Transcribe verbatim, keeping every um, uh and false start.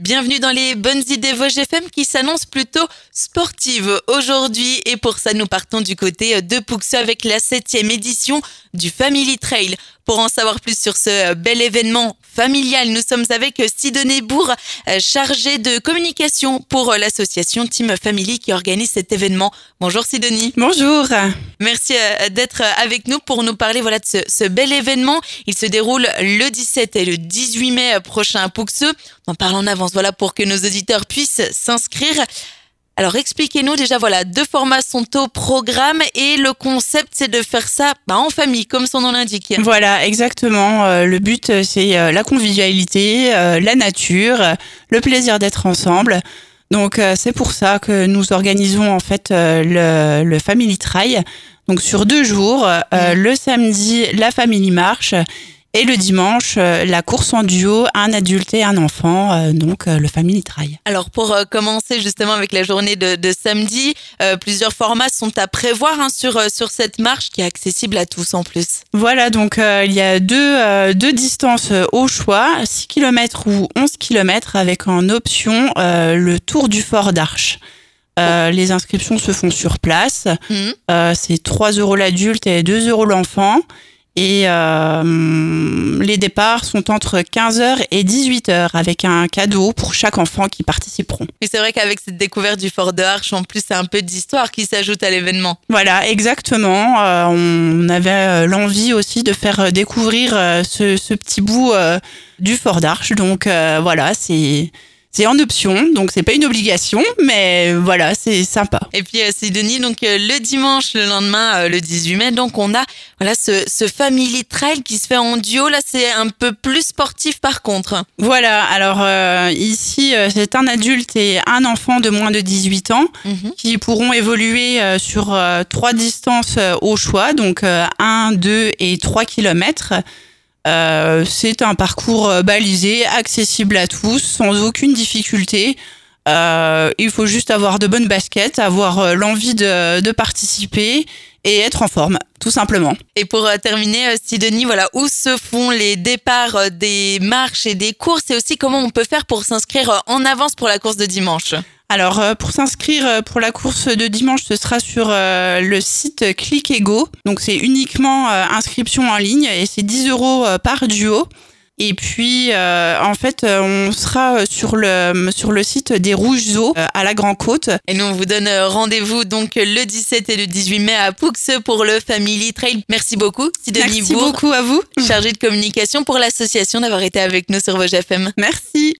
Bienvenue dans les bonnes idées Vosges F M qui s'annoncent plutôt sportives aujourd'hui. Et pour ça, nous partons du côté de Pouxeux avec la septième édition du Family Trail. Pour en savoir plus sur ce bel événement familial, nous sommes avec Sidonie Bourg, chargée de communication pour l'association Team Family qui organise cet événement. Bonjour Sidonie. Bonjour. Merci d'être avec nous pour nous parler voilà, de ce, ce bel événement. Il se déroule le dix-sept et le dix-huit mai prochain à Pouxeux. On en parle en avance voilà, pour que nos auditeurs puissent s'inscrire. Alors expliquez-nous déjà, voilà, deux formats sont au programme et le concept c'est de faire ça bah, en famille, comme son nom l'indique. Voilà, exactement. Euh, le but c'est euh, la convivialité, euh, la nature, euh, le plaisir d'être ensemble. Donc euh, c'est pour ça que nous organisons en fait euh, le, le Family Trail. Donc sur deux jours, euh, mmh. le samedi la Family Marche. Et le dimanche, euh, la course en duo, un adulte et un enfant, euh, donc euh, le Family Trail. Alors pour euh, commencer justement avec la journée de, de samedi, euh, plusieurs formats sont à prévoir hein, sur, euh, sur cette marche qui est accessible à tous en plus. Voilà, donc euh, il y a deux, euh, deux distances au choix, six kilomètres ou onze kilomètres avec en option euh, le Tour du Fort d'Arche. Euh, les inscriptions se font sur place, mmh. euh, c'est trois euros l'adulte et deux euros l'enfant. Et euh, les départs sont entre quinze heures et dix-huit heures avec un cadeau pour chaque enfant qui participeront. Et c'est vrai qu'avec cette découverte du Fort de Arche, en plus, c'est un peu d'histoire qui s'ajoute à l'événement. Voilà, exactement. Euh, on avait l'envie aussi de faire découvrir ce, ce petit bout euh, du Fort d'Arche. Donc euh, voilà, c'est... C'est en option, donc c'est pas une obligation, mais voilà, c'est sympa. Et puis euh, Sidonie, donc euh, le dimanche, le lendemain, euh, le dix-huit mai, donc on a voilà ce, ce Family Trail qui se fait en duo. Là, c'est un peu plus sportif par contre. Voilà, alors euh, ici, euh, c'est un adulte et un enfant de moins de dix-huit ans mm-hmm. qui pourront évoluer euh, sur euh, trois distances euh, au choix, donc euh, un, deux et trois kilomètres. Euh, c'est un parcours balisé, accessible à tous, sans aucune difficulté. Euh, il faut juste avoir de bonnes baskets, avoir l'envie de, de participer et être en forme, tout simplement. Et pour terminer, Sidonie, voilà, où se font les départs des marches et des courses et aussi comment on peut faire pour s'inscrire en avance pour la course de dimanche? Alors, pour s'inscrire pour la course de dimanche, ce sera sur le site Click et Go. Donc, c'est uniquement inscription en ligne et c'est dix euros par duo. Et puis, euh, en fait, on sera sur le, sur le site des Rouges Eaux à la Grand Côte. Et nous, on vous donne rendez-vous donc le dix-sept et le dix-huit mai à Pouxeux pour le Family Trail. Merci beaucoup, Sidonie Merci Bourg, beaucoup à vous. Chargée de communication pour l'association, d'avoir été avec nous sur Vosges F M. Merci.